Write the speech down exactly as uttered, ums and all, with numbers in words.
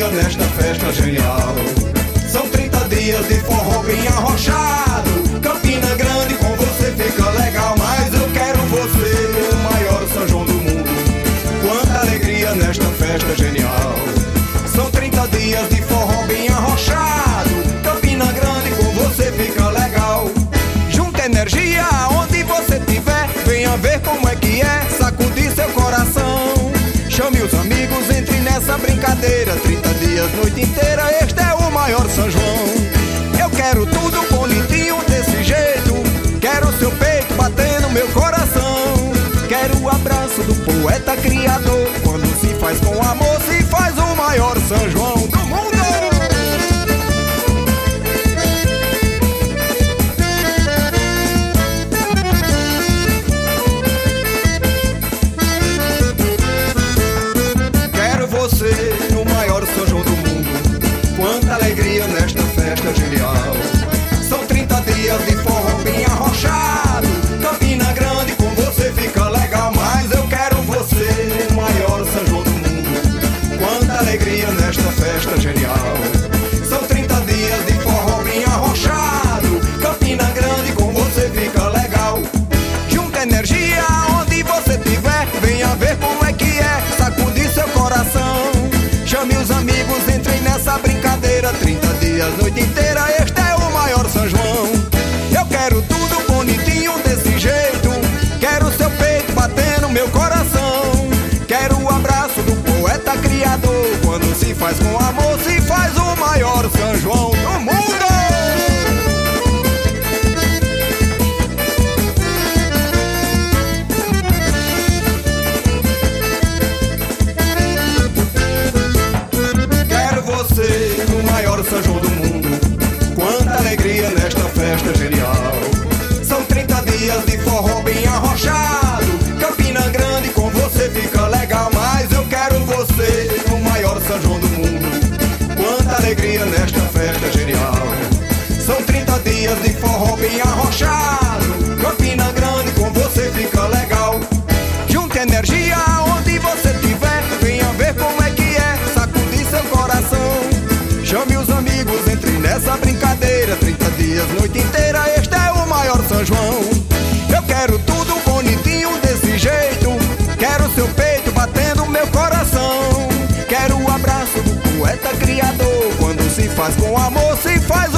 alegria nesta festa genial. São trinta dias de forró bem arrochado. Campina Grande com você fica legal. Mas eu quero você, o maior São João do mundo. Quanta alegria nesta festa genial. São trinta dias de forró bem arrochado. Campina Grande com você fica legal. Junta energia onde você tiver. Venha ver como é que é, sacudir seu coração. Chame os amigos, entre nessa brincadeira. Trinta dias, noite inteira, este é o maior São João. Eu quero tudo bonitinho desse jeito. Quero seu peito batendo no meu coração. Quero o abraço do poeta criador. Quando se faz com amor, se faz o maior São João do mundo. Você, o maior São João do mundo. Quanta alegria nesta festa genial. São trinta dias de forró bem arrochado. Campina Grande com você fica legal. Mas eu quero você, o maior São João do mundo. Quanta alegria nesta festa genial. São trinta dias de forró bem arrochado. Campina Grande com você fica legal. Junta energia onde você tiver. Venha ver como é que é, sacudir seu coração. Chame os amigos, entrem nessa brincadeira. Trinta dias, noite inteira, este é o maior São João. Eu quero tudo bonitinho desse jeito. Quero seu peito batendo no meu coração. Quero o abraço do poeta criador. Quando se faz com amor, se faz o maior São João do mundo. Você, o maior São João do mundo. Quanta alegria nesta festa genial. São trinta dias de forró bem arrochado. Campina Grande com você fica legal. Mas eu quero você, o maior São João do mundo. Quanta alegria nesta festa genial. São trinta dias de forró bem arrochado. Campina Grande com você fica legal. Junte energia onde você tiver. Venha ver como é que é, sacudir seu coração. Chame os amigos, entre nessa brincadeira. Trinta dias, noite inteira, este é o maior São João. Eu quero tudo bonitinho desse jeito. Quero seu peito batendo meu coração. Quero o abraço do poeta criador. Quando se faz com amor, se faz o